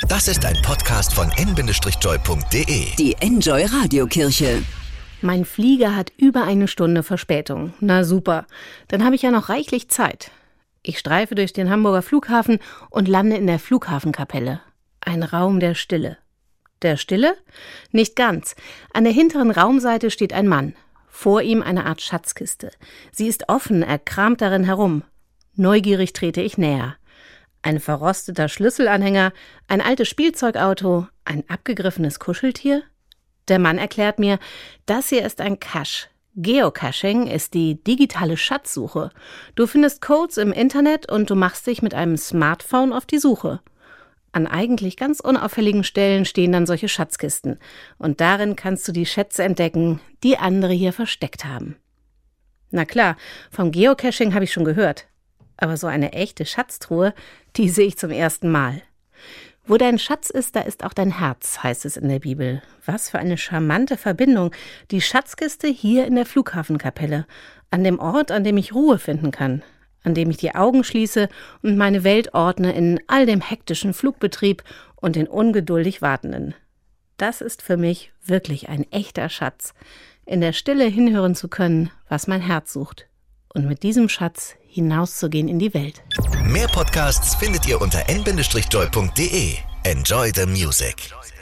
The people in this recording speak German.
Das ist ein Podcast von n-joy.de. Die Enjoy Radiokirche. Mein Flieger hat über 1 Stunde Verspätung. Na super, dann habe ich ja noch reichlich Zeit. Ich streife durch den Hamburger Flughafen und lande in der Flughafenkapelle. Ein Raum der Stille. Der Stille? Nicht ganz. An der hinteren Raumseite steht ein Mann. Vor ihm eine Art Schatzkiste. Sie ist offen, er kramt darin herum. Neugierig trete ich näher. Ein verrosteter Schlüsselanhänger, ein altes Spielzeugauto, ein abgegriffenes Kuscheltier? Der Mann erklärt mir, das hier ist ein Cache. Geocaching ist die digitale Schatzsuche. Du findest Codes im Internet und du machst dich mit einem Smartphone auf die Suche. An eigentlich ganz unauffälligen Stellen stehen dann solche Schatzkisten. Und darin kannst du die Schätze entdecken, die andere hier versteckt haben. Na klar, vom Geocaching habe ich schon gehört. Aber so eine echte Schatztruhe, die sehe ich zum ersten Mal. Wo dein Schatz ist, da ist auch dein Herz, heißt es in der Bibel. Was für eine charmante Verbindung. Die Schatzkiste hier in der Flughafenkapelle. An dem Ort, an dem ich Ruhe finden kann. An dem ich die Augen schließe und meine Welt ordne in all dem hektischen Flugbetrieb und den ungeduldig Wartenden. Das ist für mich wirklich ein echter Schatz. In der Stille hinhören zu können, was mein Herz sucht. Und mit diesem Schatz hinauszugehen in die Welt. Mehr Podcasts findet ihr unter n-joy.de. Enjoy the music.